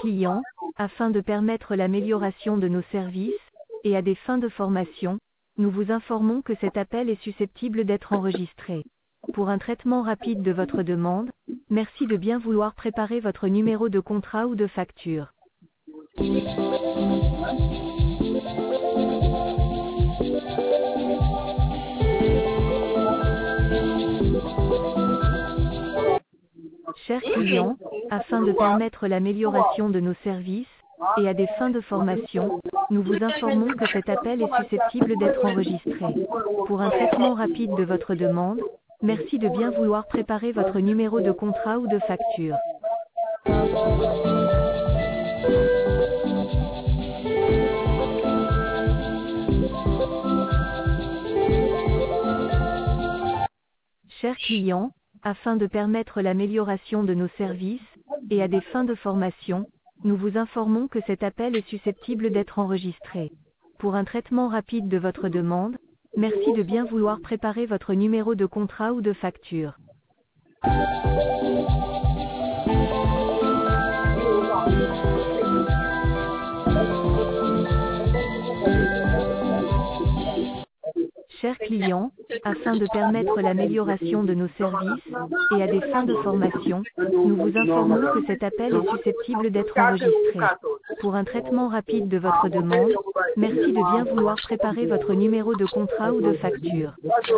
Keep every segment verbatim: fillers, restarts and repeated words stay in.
client, afin de permettre l'amélioration de nos services, et à des fins de formation, nous vous informons que cet appel est susceptible d'être enregistré. Pour un traitement rapide de votre demande, merci de bien vouloir préparer votre numéro de contrat ou de facture. Chers clients, afin de permettre l'amélioration de nos services, et à des fins de formation, nous vous informons que cet appel est susceptible d'être enregistré. Pour un traitement rapide de votre demande, merci de bien vouloir préparer votre numéro de contrat ou de facture. Chers clients, afin de permettre l'amélioration de nos services, et à des fins de formation, nous vous informons que cet appel est susceptible d'être enregistré. Pour un traitement rapide de votre demande, merci de bien vouloir préparer votre numéro de contrat ou de facture. Chers clients, afin de permettre l'amélioration de nos services, et à des fins de formation, nous vous informons que cet appel est susceptible d'être enregistré. Pour un traitement rapide de votre demande, merci de bien vouloir préparer votre numéro de contrat ou de facture.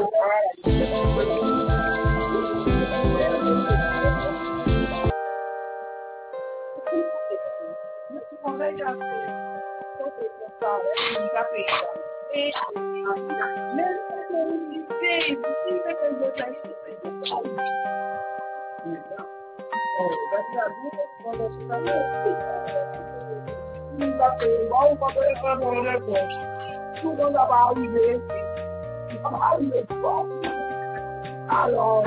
Alors,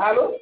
Allô?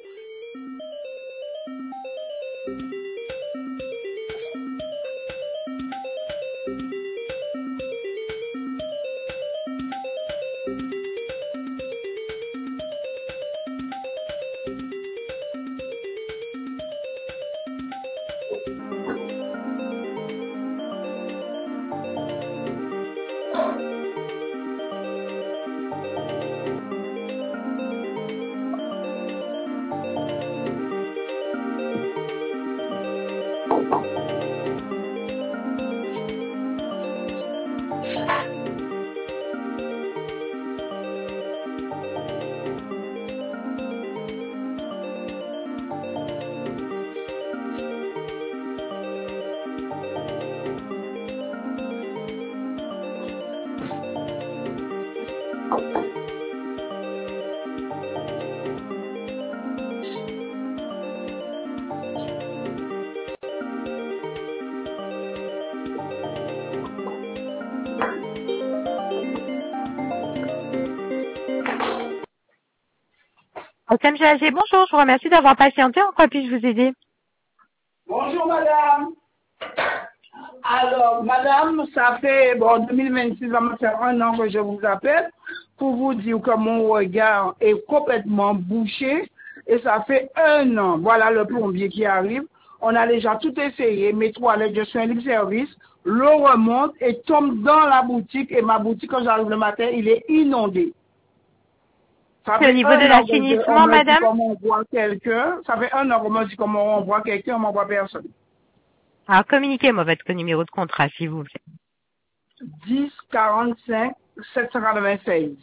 Hôtel G A G, bonjour, je vous remercie d'avoir patienté. En quoi puis-je vous aider? Bonjour madame. Alors madame, ça fait bon deux mille vingt-six, va me faire un an que je vous appelle pour vous dire que mon regard est complètement bouché et ça fait un an. Voilà le plombier qui arrive. On a déjà tout essayé, mes toilettes, je suis un libre service, l'eau remonte et tombe dans la boutique et ma boutique quand j'arrive le matin, il est inondé. Ça C'est au fait niveau un de an qu'on l'assainissement, me dit madame? qu'on m'envoie quelqu'un. Ça fait un an qu'on me dit qu'on m'envoie quelqu'un, on m'envoie personne. Alors, communiquez-moi votre numéro de contrat, s'il vous plaît. dix quarante-cinq sept cent quatre-vingt-seize.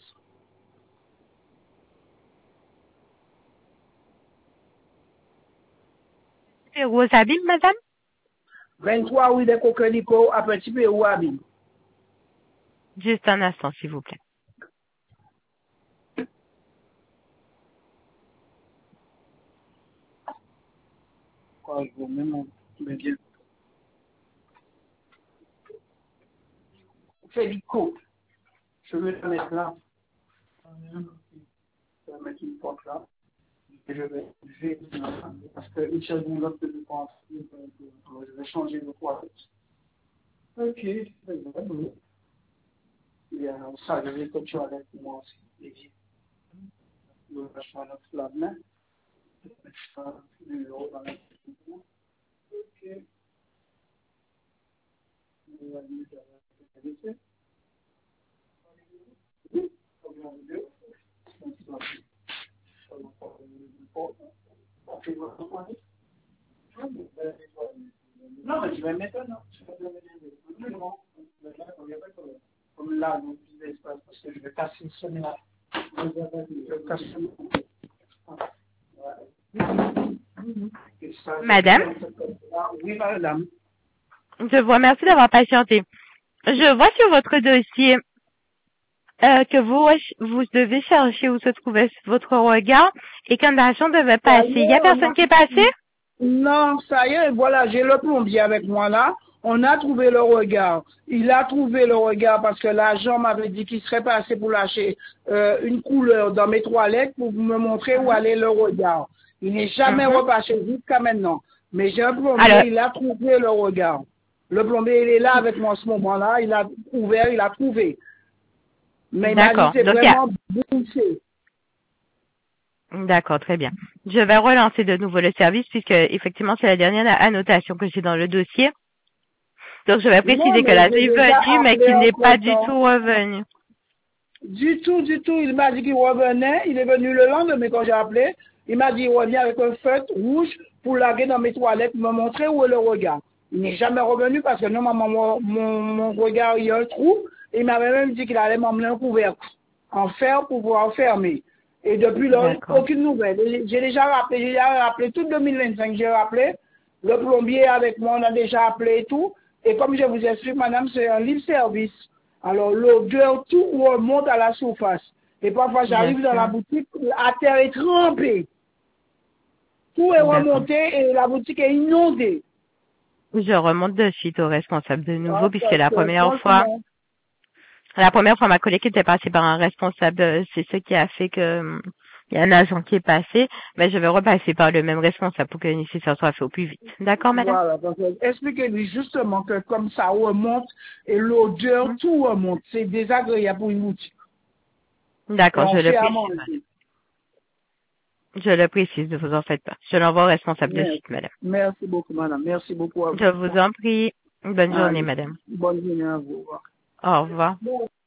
C'est Rose Abîme, madame? vingt-trois rue des Coquelicots à Petit Pérou, Abîme. Juste un instant, s'il vous plaît. Quoi, je vous mets mon bien. Félico. Je vais le mettre là. Je vais mettre une porte là. Et je vais, je vais, parce que Michel Boulot que je pense, je vais changer de toilette. Ok, il y a ça, je vais que tu avec moi aussi. Et je vais faire notre flamme. Je vais faire l'eau dans la cuisine. Ok. Je vais mettre la qualité. Oui, comme on veut. Non, mais je vais mettre un an. Je vais mettre un an. Comme là, mon petit espace, parce que je vais casser une semaine là. Je vais casser une Madame? Oui, madame. Je vous remercie d'avoir patienté. Je vois sur votre dossier euh, que vous, vous devez chercher où se trouvait votre regard et qu'un agent devait passer. Il n'y a personne qui est passé? Non, ça y est, voilà, j'ai le plombier avec moi là. On a trouvé le regard. Il a trouvé le regard parce que l'agent m'avait dit qu'il serait passé pour lâcher euh, une couleur dans mes toilettes pour me montrer où allait le regard. Il n'est jamais Mhm. repassé jusqu'à maintenant. Mais j'ai un plombier, Alors- il a trouvé le regard. Le plombier, il est là avec moi en ce moment-là. Il a ouvert, il a trouvé. Mais il m'a dit D'accord. c'est Donc, il y a- vraiment bouché. D'accord, très bien. Je vais relancer de nouveau le service puisque effectivement c'est la dernière annotation que j'ai dans le dossier. Donc je vais préciser Non, que mais l'agent j'ai est déjà venu mais appelé qu'il n'est pas du entre-temps. tout revenu. Du tout, du tout. Il m'a dit qu'il revenait. Il est venu le lendemain quand j'ai appelé. Il m'a dit qu'il revient avec un feutre rouge pour laguer dans mes toilettes, me montrer où est le regard. Il n'est jamais revenu parce que normalement, mon, mon, mon regard, il y a un trou. Il m'avait même dit qu'il allait m'emmener un couvercle en fer pour pouvoir fermer. Et depuis là, D'accord. aucune nouvelle. J'ai déjà rappelé, j'ai déjà rappelé tout deux mille vingt-cinq, j'ai rappelé. Le plombier avec moi, on a déjà appelé et tout. Et comme je vous explique, madame, c'est un libre service. Alors, l'odeur, tout remonte à la surface. Et parfois, j'arrive Bien dans la sûr. boutique, la terre est trempée. Tout est D'accord. remonté et la boutique est inondée. Je remonte de suite au responsable de nouveau Ah, puisque parce la que première fois, franchement, la première fois ma collègue était passée par un responsable, euh, c'est ce qui a fait que Il y a un agent qui est passé, mais je vais repasser par le même responsable pour que le nécessaire soit fait au plus vite. D'accord, madame? Voilà, donc, euh, expliquez-lui justement que comme ça remonte et l'odeur, Mhm. tout remonte. C'est désagréable pour une boutique. Et D'accord, on je le fait à précise, manger. madame. Je le précise, ne vous en faites pas. Je l'envoie au responsable de Merci. suite, madame. Merci beaucoup, madame. Merci beaucoup à Je vous. vous en prie. Bonne journée, Allez, madame. bonne journée à vous. Au revoir. Au revoir.